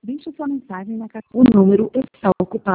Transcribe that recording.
Deixe sua mensagem na caixa. O número está ocupado.